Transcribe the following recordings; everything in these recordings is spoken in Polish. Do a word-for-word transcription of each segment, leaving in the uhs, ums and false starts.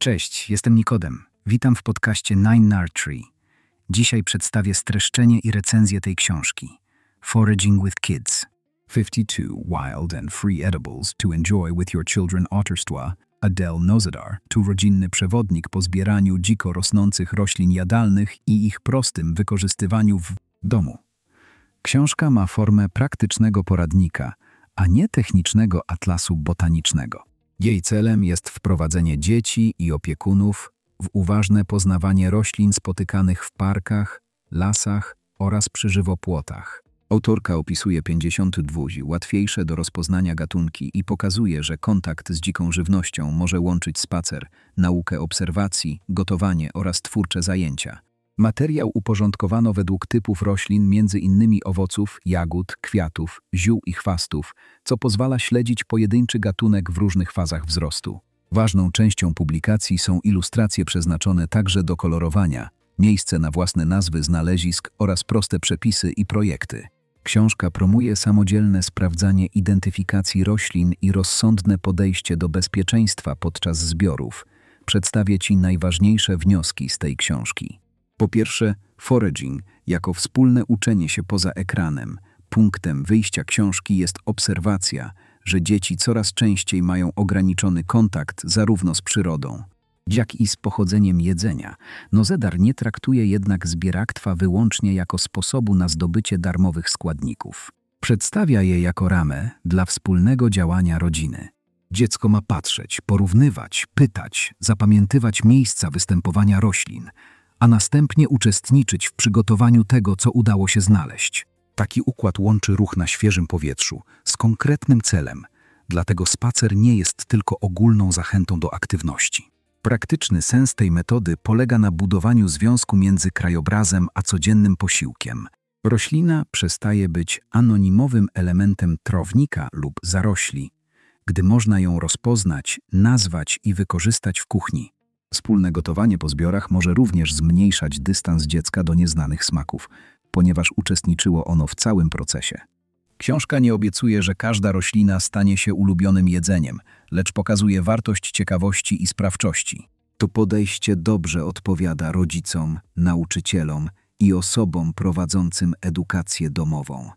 Cześć, jestem Nikodem. Witam w podcaście Nine Nursery. Dzisiaj przedstawię streszczenie i recenzję tej książki. Foraging with Kids. fifty-two Wild and Free Edibles to Enjoy with Your Children autorstwa Adele Nozadar to rodzinny przewodnik po zbieraniu dziko rosnących roślin jadalnych i ich prostym wykorzystywaniu w domu. Książka ma formę praktycznego poradnika, a nie technicznego atlasu botanicznego. Jej celem jest wprowadzenie dzieci i opiekunów w uważne poznawanie roślin spotykanych w parkach, lasach oraz przy żywopłotach. Autorka opisuje pięćdziesiąt dwa łatwiejsze do rozpoznania gatunki i pokazuje, że kontakt z dziką żywnością może łączyć spacer, naukę obserwacji, gotowanie oraz twórcze zajęcia. Materiał uporządkowano według typów roślin, między innymi owoców, jagód, kwiatów, ziół i chwastów, co pozwala śledzić pojedynczy gatunek w różnych fazach wzrostu. Ważną częścią publikacji są ilustracje przeznaczone także do kolorowania, miejsce na własne nazwy znalezisk oraz proste przepisy i projekty. Książka promuje samodzielne sprawdzanie identyfikacji roślin i rozsądne podejście do bezpieczeństwa podczas zbiorów. Przedstawię Ci najważniejsze wnioski z tej książki. Po pierwsze, foraging jako wspólne uczenie się poza ekranem. Punktem wyjścia książki jest obserwacja, że dzieci coraz częściej mają ograniczony kontakt zarówno z przyrodą, jak i z pochodzeniem jedzenia. Nozadar nie traktuje jednak zbieractwa wyłącznie jako sposobu na zdobycie darmowych składników. Przedstawia je jako ramę dla wspólnego działania rodziny. Dziecko ma patrzeć, porównywać, pytać, zapamiętywać miejsca występowania roślin, a następnie uczestniczyć w przygotowaniu tego, co udało się znaleźć. Taki układ łączy ruch na świeżym powietrzu z konkretnym celem, dlatego spacer nie jest tylko ogólną zachętą do aktywności. Praktyczny sens tej metody polega na budowaniu związku między krajobrazem a codziennym posiłkiem. Roślina przestaje być anonimowym elementem trawnika lub zarośli, gdy można ją rozpoznać, nazwać i wykorzystać w kuchni. Wspólne gotowanie po zbiorach może również zmniejszać dystans dziecka do nieznanych smaków, ponieważ uczestniczyło ono w całym procesie. Książka nie obiecuje, że każda roślina stanie się ulubionym jedzeniem, lecz pokazuje wartość ciekawości i sprawczości. To podejście dobrze odpowiada rodzicom, nauczycielom i osobom prowadzącym edukację domową.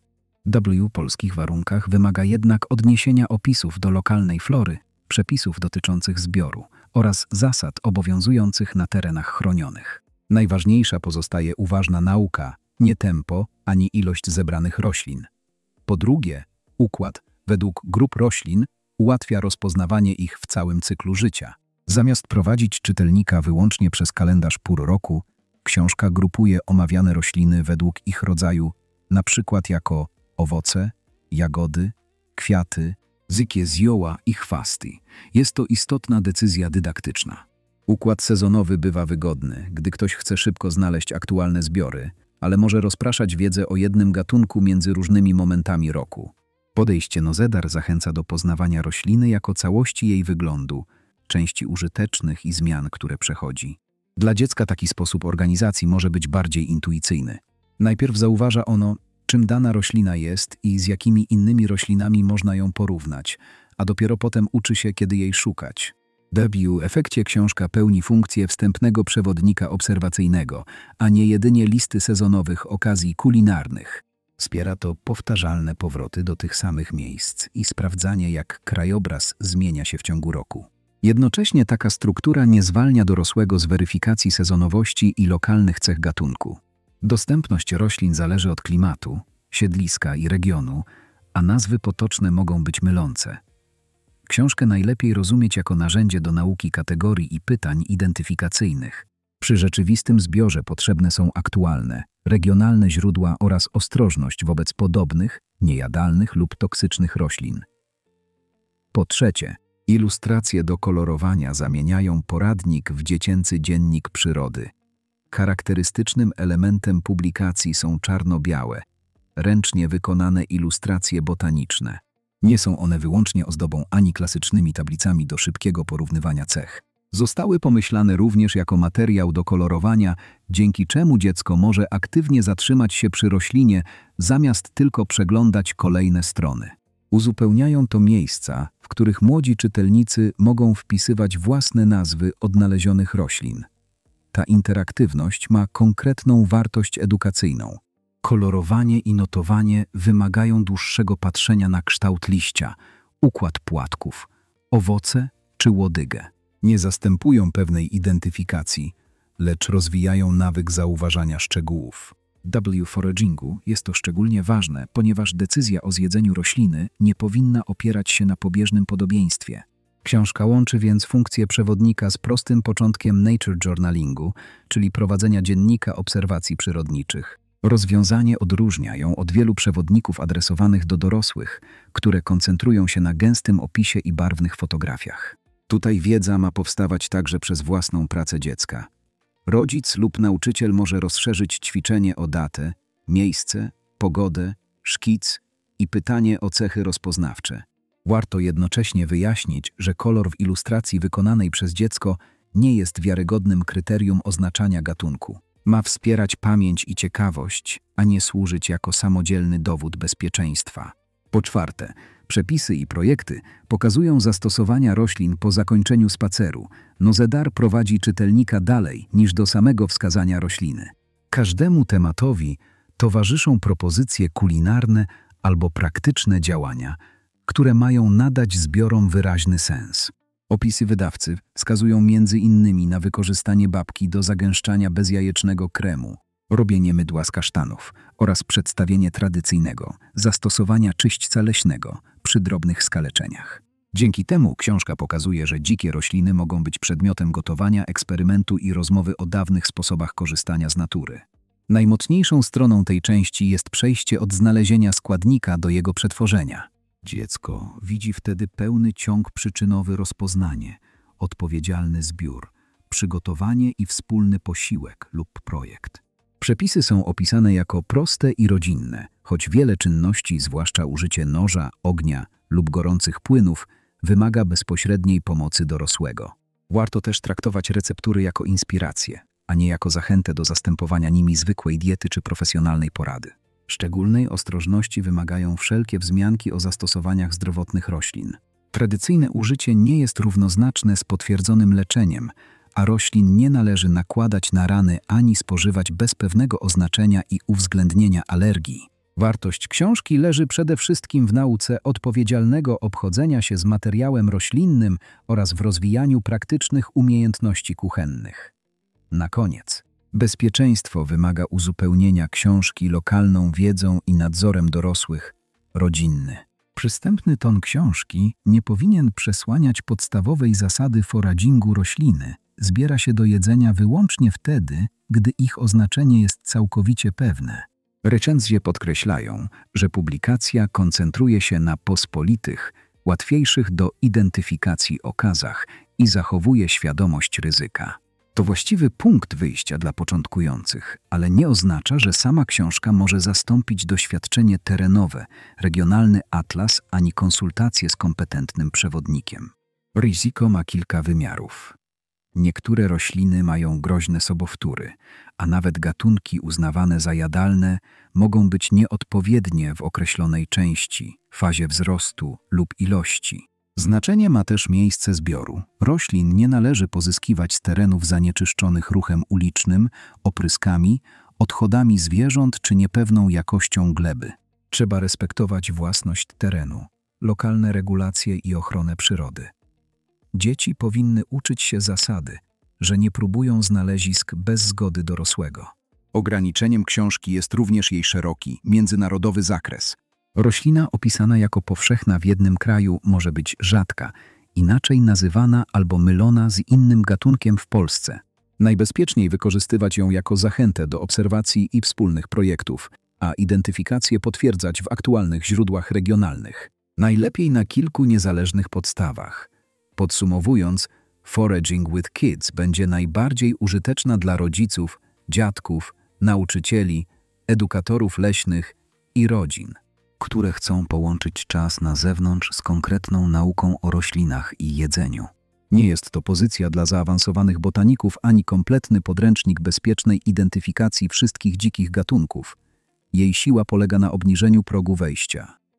W polskich warunkach wymaga jednak odniesienia opisów do lokalnej flory, przepisów dotyczących zbioru oraz zasad obowiązujących na terenach chronionych. Najważniejsza pozostaje uważna nauka, nie tempo ani ilość zebranych roślin. Po drugie, układ według grup roślin ułatwia rozpoznawanie ich w całym cyklu życia. Zamiast prowadzić czytelnika wyłącznie przez kalendarz pór roku, książka grupuje omawiane rośliny według ich rodzaju, na przykład jako owoce, jagody, kwiaty, zykie zioła i chwasty. Jest to istotna decyzja dydaktyczna. Układ sezonowy bywa wygodny, gdy ktoś chce szybko znaleźć aktualne zbiory, ale może rozpraszać wiedzę o jednym gatunku między różnymi momentami roku. Podejście Nozadar zachęca do poznawania rośliny jako całości jej wyglądu, części użytecznych i zmian, które przechodzi. Dla dziecka taki sposób organizacji może być bardziej intuicyjny. Najpierw zauważa ono, czym dana roślina jest i z jakimi innymi roślinami można ją porównać, a dopiero potem uczy się, kiedy jej szukać. W efekcie książka pełni funkcję wstępnego przewodnika obserwacyjnego, a nie jedynie listy sezonowych okazji kulinarnych. Wspiera to powtarzalne powroty do tych samych miejsc i sprawdzanie, jak krajobraz zmienia się w ciągu roku. Jednocześnie taka struktura nie zwalnia dorosłego z weryfikacji sezonowości i lokalnych cech gatunku. Dostępność roślin zależy od klimatu, siedliska i regionu, a nazwy potoczne mogą być mylące. Książkę najlepiej rozumieć jako narzędzie do nauki kategorii i pytań identyfikacyjnych. Przy rzeczywistym zbiorze potrzebne są aktualne, regionalne źródła oraz ostrożność wobec podobnych, niejadalnych lub toksycznych roślin. Po trzecie, ilustracje do kolorowania zamieniają poradnik w dziecięcy dziennik przyrody. Charakterystycznym elementem publikacji są czarno-białe, ręcznie wykonane ilustracje botaniczne. Nie są one wyłącznie ozdobą ani klasycznymi tablicami do szybkiego porównywania cech. Zostały pomyślane również jako materiał do kolorowania, dzięki czemu dziecko może aktywnie zatrzymać się przy roślinie, zamiast tylko przeglądać kolejne strony. Uzupełniają to miejsca, w których młodzi czytelnicy mogą wpisywać własne nazwy odnalezionych roślin. Ta interaktywność ma konkretną wartość edukacyjną. Kolorowanie i notowanie wymagają dłuższego patrzenia na kształt liścia, układ płatków, owoce czy łodygę. Nie zastępują pewnej identyfikacji, lecz rozwijają nawyk zauważania szczegółów. W foragingu jest to szczególnie ważne, ponieważ decyzja o zjedzeniu rośliny nie powinna opierać się na pobieżnym podobieństwie. Książka łączy więc funkcję przewodnika z prostym początkiem nature journalingu, czyli prowadzenia dziennika obserwacji przyrodniczych. Rozwiązanie odróżnia ją od wielu przewodników adresowanych do dorosłych, które koncentrują się na gęstym opisie i barwnych fotografiach. Tutaj wiedza ma powstawać także przez własną pracę dziecka. Rodzic lub nauczyciel może rozszerzyć ćwiczenie o datę, miejsce, pogodę, szkic i pytanie o cechy rozpoznawcze. Warto jednocześnie wyjaśnić, że kolor w ilustracji wykonanej przez dziecko nie jest wiarygodnym kryterium oznaczania gatunku. Ma wspierać pamięć i ciekawość, a nie służyć jako samodzielny dowód bezpieczeństwa. Po czwarte, przepisy i projekty pokazują zastosowania roślin po zakończeniu spaceru. Nozedar prowadzi czytelnika dalej niż do samego wskazania rośliny. Każdemu tematowi towarzyszą propozycje kulinarne albo praktyczne działania, które mają nadać zbiorom wyraźny sens. Opisy wydawcy wskazują między innymi na wykorzystanie babki do zagęszczania bezjajecznego kremu, robienie mydła z kasztanów oraz przedstawienie tradycyjnego zastosowania czyśćca leśnego przy drobnych skaleczeniach. Dzięki temu książka pokazuje, że dzikie rośliny mogą być przedmiotem gotowania, eksperymentu i rozmowy o dawnych sposobach korzystania z natury. Najmocniejszą stroną tej części jest przejście od znalezienia składnika do jego przetworzenia. Dziecko widzi wtedy pełny ciąg przyczynowy, rozpoznanie, odpowiedzialny zbiór, przygotowanie i wspólny posiłek lub projekt. Przepisy są opisane jako proste i rodzinne, choć wiele czynności, zwłaszcza użycie noża, ognia lub gorących płynów, wymaga bezpośredniej pomocy dorosłego. Warto też traktować receptury jako inspirację, a nie jako zachętę do zastępowania nimi zwykłej diety czy profesjonalnej porady. Szczególnej ostrożności wymagają wszelkie wzmianki o zastosowaniach zdrowotnych roślin. Tradycyjne użycie nie jest równoznaczne z potwierdzonym leczeniem, a roślin nie należy nakładać na rany ani spożywać bez pewnego oznaczenia i uwzględnienia alergii. Wartość książki leży przede wszystkim w nauce odpowiedzialnego obchodzenia się z materiałem roślinnym oraz w rozwijaniu praktycznych umiejętności kuchennych. Na koniec. Bezpieczeństwo wymaga uzupełnienia książki lokalną wiedzą i nadzorem dorosłych, rodzinny. Przystępny ton książki nie powinien przesłaniać podstawowej zasady foragingu rośliny. Zbiera się do jedzenia wyłącznie wtedy, gdy ich oznaczenie jest całkowicie pewne. Recenzje podkreślają, że publikacja koncentruje się na pospolitych, łatwiejszych do identyfikacji okazach i zachowuje świadomość ryzyka. To właściwy punkt wyjścia dla początkujących, ale nie oznacza, że sama książka może zastąpić doświadczenie terenowe, regionalny atlas ani konsultacje z kompetentnym przewodnikiem. Ryzyko ma kilka wymiarów. Niektóre rośliny mają groźne sobowtóry, a nawet gatunki uznawane za jadalne mogą być nieodpowiednie w określonej części, fazie wzrostu lub ilości. Znaczenie ma też miejsce zbioru. Roślin nie należy pozyskiwać z terenów zanieczyszczonych ruchem ulicznym, opryskami, odchodami zwierząt czy niepewną jakością gleby. Trzeba respektować własność terenu, lokalne regulacje i ochronę przyrody. Dzieci powinny uczyć się zasady, że nie próbują znalezisk bez zgody dorosłego. Ograniczeniem książki jest również jej szeroki, międzynarodowy zakres. Roślina opisana jako powszechna w jednym kraju może być rzadka, inaczej nazywana albo mylona z innym gatunkiem w Polsce. Najbezpieczniej wykorzystywać ją jako zachętę do obserwacji i wspólnych projektów, a identyfikację potwierdzać w aktualnych źródłach regionalnych. Najlepiej na kilku niezależnych podstawach. Podsumowując, Foraging with Kids będzie najbardziej użyteczna dla rodziców, dziadków, nauczycieli, edukatorów leśnych i rodzin, które chcą połączyć czas na zewnątrz z konkretną nauką o roślinach i jedzeniu. Nie jest to pozycja dla zaawansowanych botaników ani kompletny podręcznik bezpiecznej identyfikacji wszystkich dzikich gatunków. Jej siła polega na obniżeniu progu wejścia.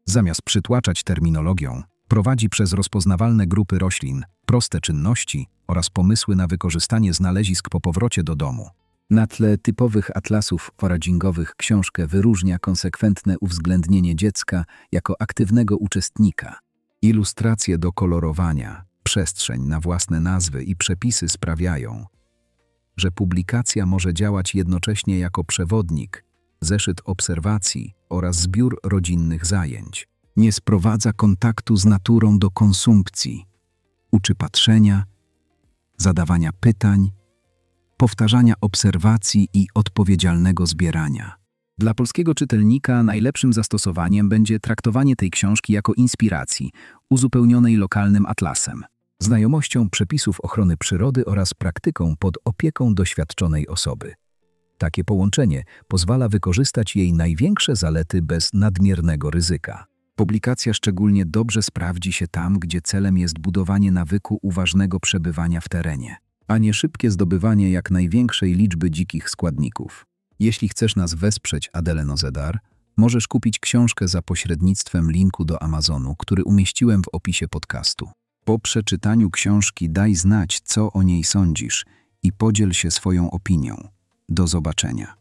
Zamiast przytłaczać terminologią, prowadzi przez rozpoznawalne grupy roślin, proste czynności oraz pomysły na wykorzystanie znalezisk po powrocie do domu. Na tle typowych atlasów foragingowych książkę wyróżnia konsekwentne uwzględnienie dziecka jako aktywnego uczestnika. Ilustracje do kolorowania, przestrzeń na własne nazwy i przepisy sprawiają, że publikacja może działać jednocześnie jako przewodnik, zeszyt obserwacji oraz zbiór rodzinnych zajęć. Nie sprowadza kontaktu z naturą do konsumpcji, uczy patrzenia, zadawania pytań, powtarzania obserwacji i odpowiedzialnego zbierania. Dla polskiego czytelnika najlepszym zastosowaniem będzie traktowanie tej książki jako inspiracji, uzupełnionej lokalnym atlasem, znajomością przepisów ochrony przyrody oraz praktyką pod opieką doświadczonej osoby. Takie połączenie pozwala wykorzystać jej największe zalety bez nadmiernego ryzyka. Publikacja szczególnie dobrze sprawdzi się tam, gdzie celem jest budowanie nawyku uważnego przebywania w terenie, a nie szybkie zdobywanie jak największej liczby dzikich składników. Jeśli chcesz nas wesprzeć, Adele Nozedar, możesz kupić książkę za pośrednictwem linku do Amazonu, który umieściłem w opisie podcastu. Po przeczytaniu książki daj znać, co o niej sądzisz i podziel się swoją opinią. Do zobaczenia.